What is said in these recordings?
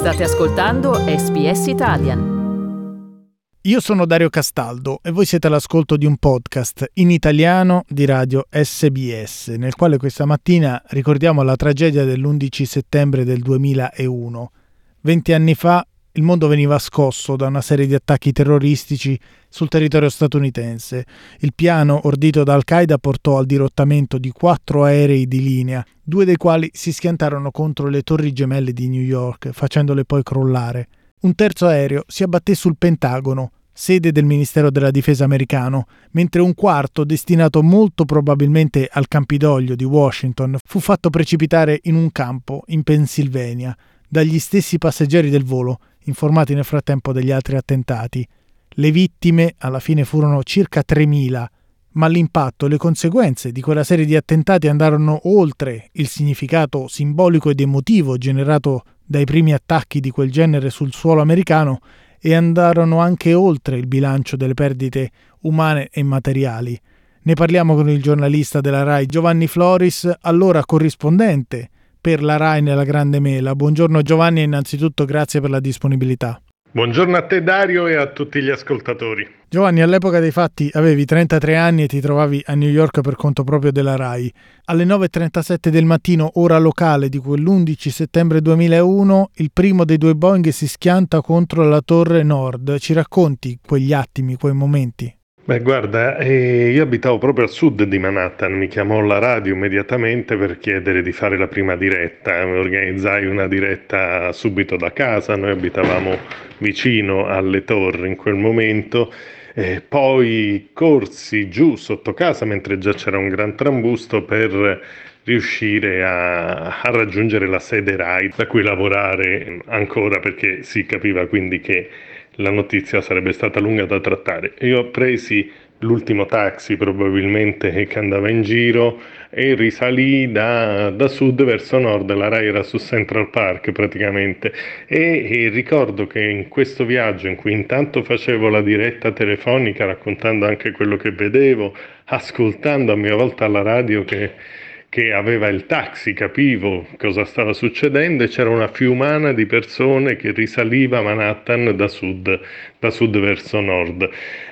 State ascoltando SBS Italian. Io sono Dario Castaldo e voi siete all'ascolto di un podcast in italiano di radio SBS, nel quale questa mattina ricordiamo la tragedia dell'11 settembre del 2001. 20 anni fa il mondo veniva scosso da una serie di attacchi terroristici sul territorio statunitense. Il piano ordito da Al-Qaeda portò al dirottamento di 4 aerei di linea, 2 dei quali si schiantarono contro le Torri Gemelle di New York, facendole poi crollare. Un terzo aereo si abbatté sul Pentagono, sede del Ministero della Difesa americano, mentre un quarto, destinato molto probabilmente al Campidoglio di Washington, fu fatto precipitare in un campo in Pennsylvania dagli stessi passeggeri del volo, informati nel frattempo degli altri attentati. Le vittime alla fine furono circa 3.000, ma l'impatto e le conseguenze di quella serie di attentati andarono oltre il significato simbolico ed emotivo generato dai primi attacchi di quel genere sul suolo americano e andarono anche oltre il bilancio delle perdite umane e materiali. Ne parliamo con il giornalista della RAI Giovanni Floris, allora corrispondente per la RAI nella Grande Mela. Buongiorno Giovanni e innanzitutto grazie per la disponibilità. Buongiorno a te Dario e a tutti gli ascoltatori. Giovanni, all'epoca dei fatti avevi 33 anni e ti trovavi a New York per conto proprio della RAI. Alle 9.37 del mattino, ora locale di quell'11 settembre 2001, il primo dei 2 Boeing si schianta contro la Torre Nord. Ci racconti quegli attimi, quei momenti? Beh, guarda, io abitavo proprio a sud di Manhattan, mi chiamò la radio immediatamente per chiedere di fare la prima diretta, organizzai una diretta subito da casa, noi abitavamo vicino alle torri in quel momento, poi corsi giù sotto casa mentre già c'era un gran trambusto per riuscire a raggiungere la sede RAI da cui lavorare ancora, perché si capiva quindi che la notizia sarebbe stata lunga da trattare. Io presi l'ultimo taxi probabilmente che andava in giro e risalì da sud verso nord. La RAI era su Central Park praticamente e ricordo che in questo viaggio in cui intanto facevo la diretta telefonica raccontando anche quello che vedevo, ascoltando a mia volta la radio che aveva il taxi, capivo cosa stava succedendo e c'era una fiumana di persone che risaliva Manhattan da sud verso nord.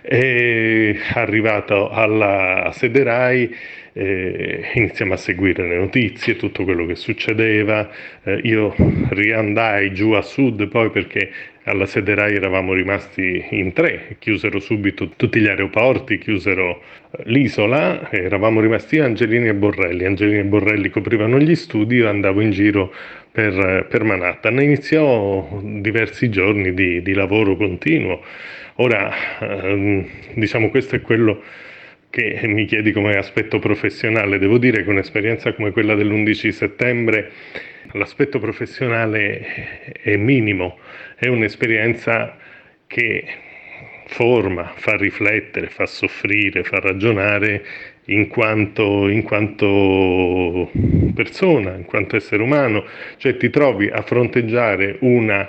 E arrivato alla sede RAI iniziamo a seguire le notizie, tutto quello che succedeva. Io riandai giù a sud poi perché alla sede RAI eravamo rimasti in 3, chiusero subito tutti gli aeroporti, chiusero l'isola, eravamo rimasti io, Angelini e Borrelli coprivano gli studi, io andavo in giro per Manhattan. Iniziò diversi giorni di lavoro continuo. Ora, diciamo, questo è quello che mi chiedi come aspetto professionale. Devo dire che un'esperienza come quella dell'11 settembre, l'aspetto professionale è minimo, è un'esperienza che forma, fa riflettere, fa soffrire, fa ragionare in quanto persona, in quanto essere umano, cioè ti trovi a fronteggiare un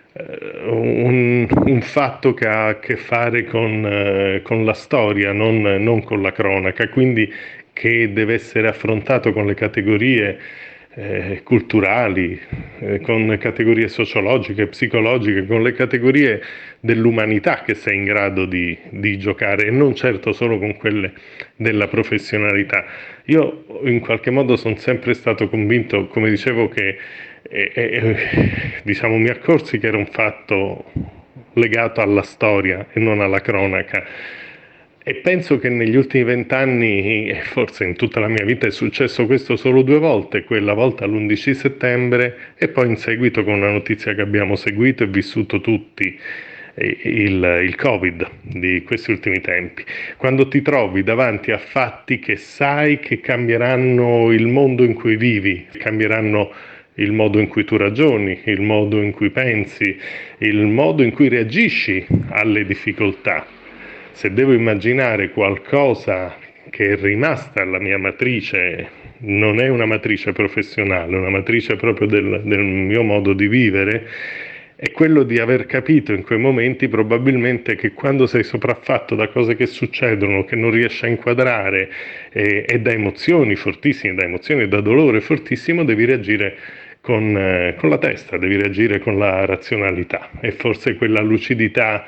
fatto che ha a che fare con la storia, non con la cronaca, quindi che deve essere affrontato con le categorie culturali, con categorie sociologiche, psicologiche, con le categorie dell'umanità che sei in grado di giocare e non certo solo con quelle della professionalità. Io in qualche modo sono sempre stato convinto, come dicevo, che diciamo mi accorsi che era un fatto legato alla storia e non alla cronaca. E penso che negli ultimi 20 anni, e forse in tutta la mia vita, è successo questo solo 2 volte, quella volta l'11 settembre e poi in seguito con una notizia che abbiamo seguito e vissuto tutti, il Covid di questi ultimi tempi. Quando ti trovi davanti a fatti che sai che cambieranno il mondo in cui vivi, cambieranno il modo in cui tu ragioni, il modo in cui pensi, il modo in cui reagisci alle difficoltà. Se devo immaginare qualcosa che è rimasta alla mia matrice, non è una matrice professionale, è una matrice proprio del mio modo di vivere, è quello di aver capito in quei momenti probabilmente che quando sei sopraffatto da cose che succedono, che non riesci a inquadrare e da emozioni fortissime, da emozioni e da dolore fortissimo, devi reagire con la testa, devi reagire con la razionalità, e forse quella lucidità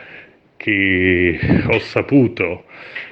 che ho saputo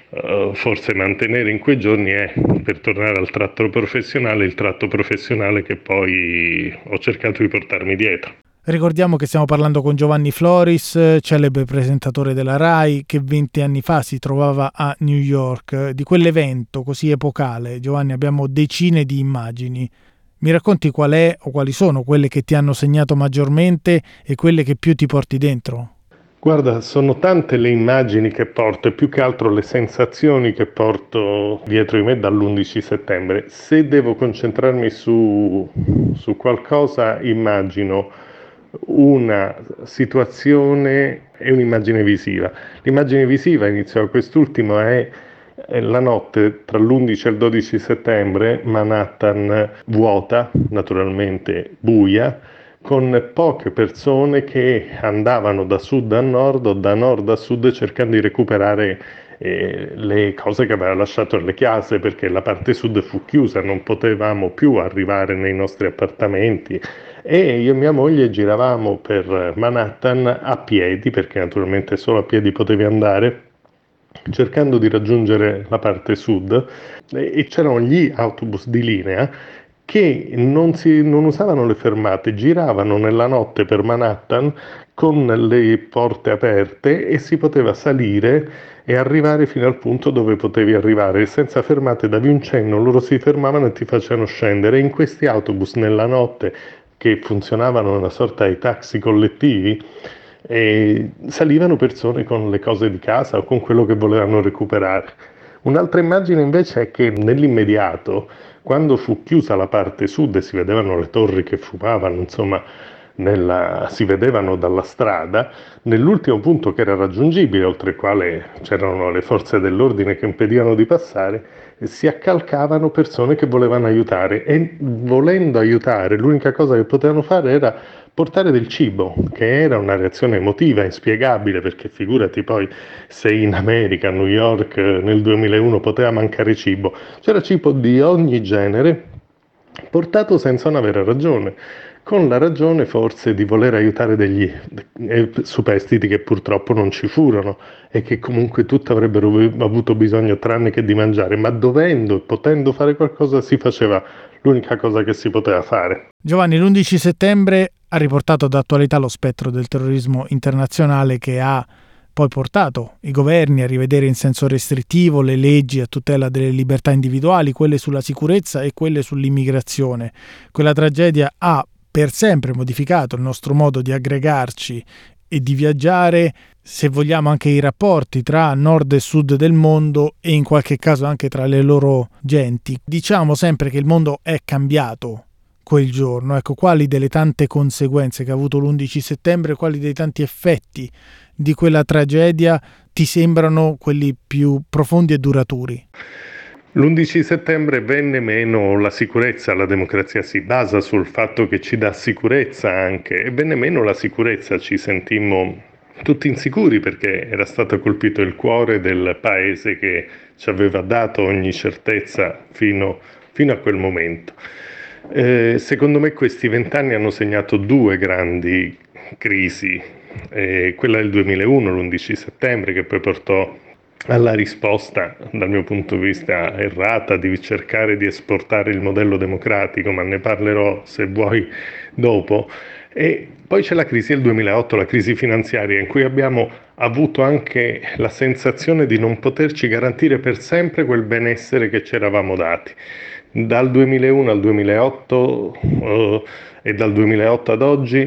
forse mantenere in quei giorni è, per tornare al tratto professionale, il tratto professionale che poi ho cercato di portarmi dietro. Ricordiamo che stiamo parlando con Giovanni Floris, celebre presentatore della RAI, che 20 anni fa si trovava a New York. Di quell'evento così epocale, Giovanni, abbiamo decine di immagini. Mi racconti qual è o quali sono quelle che ti hanno segnato maggiormente e quelle che più ti porti dentro? Guarda, sono tante le immagini che porto e più che altro le sensazioni che porto dietro di me dall'11 settembre. Se devo concentrarmi su qualcosa, immagino una situazione e un'immagine visiva. L'immagine visiva, inizio a quest'ultimo, è la notte tra l'11 e il 12 settembre, Manhattan vuota, naturalmente buia, con poche persone che andavano da sud a nord o da nord a sud cercando di recuperare le cose che aveva lasciato nelle case, perché la parte sud fu chiusa, non potevamo più arrivare nei nostri appartamenti, e io e mia moglie giravamo per Manhattan a piedi, perché naturalmente solo a piedi potevi andare, cercando di raggiungere la parte sud, e c'erano gli autobus di linea che non usavano le fermate, giravano nella notte per Manhattan con le porte aperte e si poteva salire e arrivare fino al punto dove potevi arrivare senza fermate. Davi un cenno, loro si fermavano e ti facevano scendere. In questi autobus nella notte, che funzionavano una sorta di taxi collettivi, e salivano persone con le cose di casa o con quello che volevano recuperare. Un'altra immagine invece è che nell'immediato, quando fu chiusa la parte sud e si vedevano le torri che fumavano, insomma, si vedevano dalla strada, nell'ultimo punto che era raggiungibile, oltre il quale c'erano le forze dell'ordine che impedivano di passare, si accalcavano persone che volevano aiutare, e volendo aiutare l'unica cosa che potevano fare era portare del cibo, che era una reazione emotiva inspiegabile, perché figurati poi se in America, a New York nel 2001 poteva mancare cibo, c'era cibo di ogni genere portato senza una vera ragione, con la ragione forse di voler aiutare degli superstiti che purtroppo non ci furono e che comunque tutti avrebbero avuto bisogno tranne che di mangiare, ma dovendo e potendo fare qualcosa si faceva l'unica cosa che si poteva fare. Giovanni, l'11 settembre ha riportato d'attualità lo spettro del terrorismo internazionale, che ha poi portato i governi a rivedere in senso restrittivo le leggi a tutela delle libertà individuali, quelle sulla sicurezza e quelle sull'immigrazione. Quella tragedia ha per sempre modificato il nostro modo di aggregarci e di viaggiare, se vogliamo anche i rapporti tra nord e sud del mondo e in qualche caso anche tra le loro genti. Diciamo sempre che il mondo è cambiato quel giorno. Ecco, quali delle tante conseguenze che ha avuto l'11 settembre, quali dei tanti effetti di quella tragedia ti sembrano quelli più profondi e duraturi? L'11 settembre venne meno la sicurezza, la democrazia si basa sul fatto che ci dà sicurezza anche, e venne meno la sicurezza, ci sentimmo tutti insicuri perché era stato colpito il cuore del paese che ci aveva dato ogni certezza fino a quel momento. Secondo me questi 20 anni hanno segnato due grandi crisi, quella del 2001, l'11 settembre, che poi portò alla risposta, dal mio punto di vista errata, di cercare di esportare il modello democratico, ma ne parlerò se vuoi dopo. E poi c'è la crisi del 2008, la crisi finanziaria, in cui abbiamo avuto anche la sensazione di non poterci garantire per sempre quel benessere che ci eravamo dati. Dal 2001 al 2008 e dal 2008 ad oggi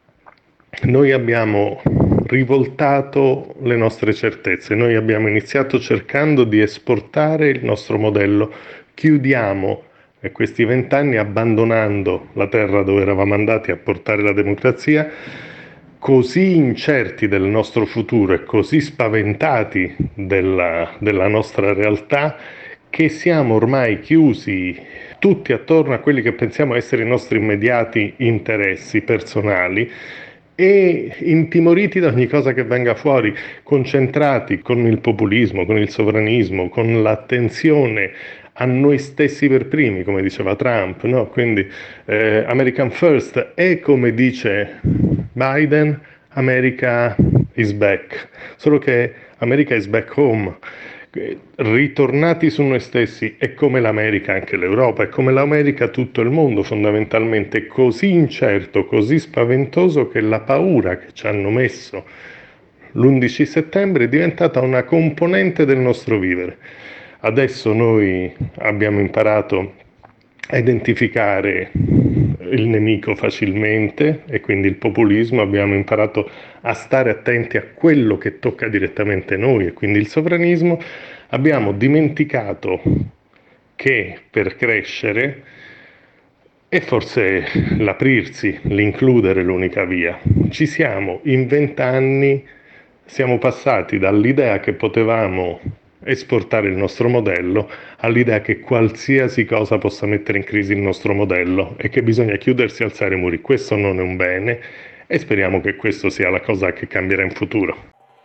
noi abbiamo rivoltato le nostre certezze, noi abbiamo iniziato cercando di esportare il nostro modello, chiudiamo questi 20 anni abbandonando la terra dove eravamo andati a portare la democrazia, così incerti del nostro futuro e così spaventati della nostra realtà, che siamo ormai chiusi tutti attorno a quelli che pensiamo essere i nostri immediati interessi personali, e intimoriti da ogni cosa che venga fuori, concentrati con il populismo, con il sovranismo, con l'attenzione a noi stessi per primi, come diceva Trump, no? Quindi American First, e come dice Biden, America is back, solo che America is back home. Ritornati su noi stessi, è come l'America anche l'Europa, è come l'America tutto il mondo, fondamentalmente così incerto, così spaventoso, che la paura che ci hanno messo l'11 settembre è diventata una componente del nostro vivere. Adesso noi abbiamo imparato a identificare il nemico facilmente, e quindi il populismo, abbiamo imparato a stare attenti a quello che tocca direttamente noi, e quindi il sovranismo. Abbiamo dimenticato che per crescere è forse l'aprirsi, l'includere l'unica via. Ci siamo, in 20 anni siamo passati dall'idea che potevamo esportare il nostro modello all'idea che qualsiasi cosa possa mettere in crisi il nostro modello e che bisogna chiudersi e alzare i muri. Questo non è un bene, e speriamo che questo sia la cosa che cambierà in futuro.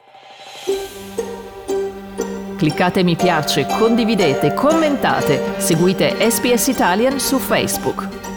Cliccate mi piace, condividete, commentate, seguite SPS Italian su Facebook.